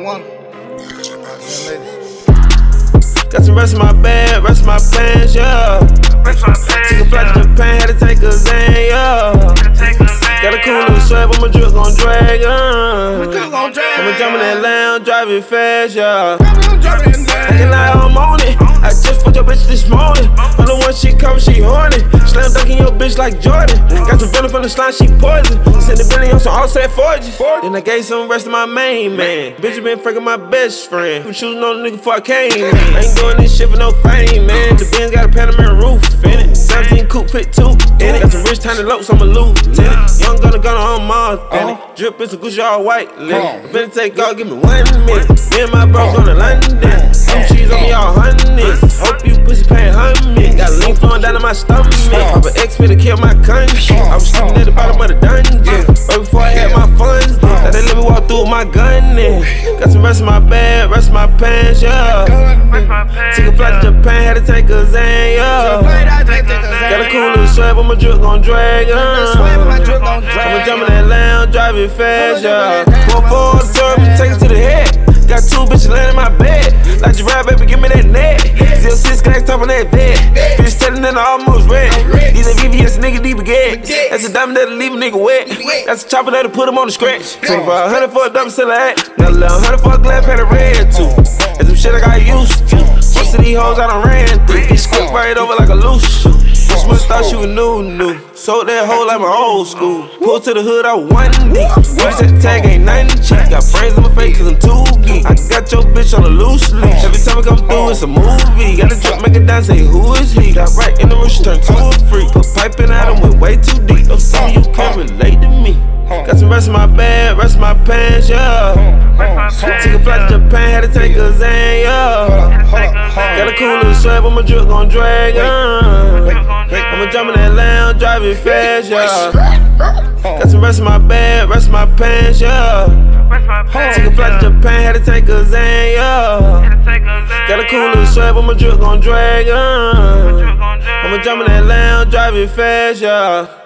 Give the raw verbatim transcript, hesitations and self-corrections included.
marijuana. Got some rest in my bed, rest in my pants, yeah. Took a flight to Japan, had to take a Zan, yeah. Got a cool little sweat, but my drip gon' drag, uh. I'ma jump in that lounge, driving fast, yeah. Acting like I'm on it. I just fucked your bitch this morning. I'm the one she come, she horny. Slam dunking your bitch like Jordan. Got some venom from the slime, she poison. Send the billion on some offset fortune. Then I gave some rest to my main man. Bitch, you been freaking my best friend. I'm shooting on the nigga before I came in. I ain't doing this shit for no fame, man. The Benz got a Panamera roof in it. seventeen coupe, pit two in it. Got some rich tiny lopes, I'm a lieutenant. Young gunner, gunner on Mars, in it. Drip is a Gucci all white, lit. Finna take off, give me one minute. Me and my bros on the London. Some cheese on me all hundreds. Hope you pussy paying hundred. Got lean flowing down in my stomach. Papa X finna kill my country. I was sleeping at the bottom of the dungeon. Right before I had my funds. Now they let me walk through with my gun in. Got some rest in my bed, rest in my pants, yeah. Took a flight to Japan, had to take a Zan, yeah. Got a cool little sweat, but my drip gon' drag, uh. I'ma jump in that lounge, driving fast, yeah. Four four the turbo, take it to the head. Got two bitches laying in my bed. Like Giraffe, baby, give me that net. Zero six class top on that bed. Bitch telling that I almost red. These are V V S nigga deep baguettes. That's a diamond that'll leave a nigga wet. That's a chopper that'll put him on the scratch. twenty-five hundred for a double seller hat. Got eleven hundred for a glass pan of red too. That's some shit I got used to. Most of these hoes I done ran through. Bitch quick right over like a loose shoe. Bitch must thought she was new, new. Sold that hoe like my old school. Pull to the hood, I one D. Watch that tag, ain't nothing cheap. Got brains in my face cause I'm too geek. I got your bitch on a loose leash. Every time I come through, it's a movie. Got a drip, make it dance, say who is he? Got right in the room, she turned to a freak. Put pipe in at him, went way too deep. Don't tell me you can't relate to me. Got some rest in my bed, rest in my pants, yeah. Took a flight to Japan, had to take a Zan, yeah. Got a cool little sweat, but my drip gon' drag, uh. I'ma jump in that lounge, driving fast, yeah. Got some rest in my bed, rest in my pants, yeah. Took a flight to Japan, had to take a Zan, yeah. Got a cool little sweat, but my drip gon' drag, uh. I'ma jump in that lounge, driving fast, yeah.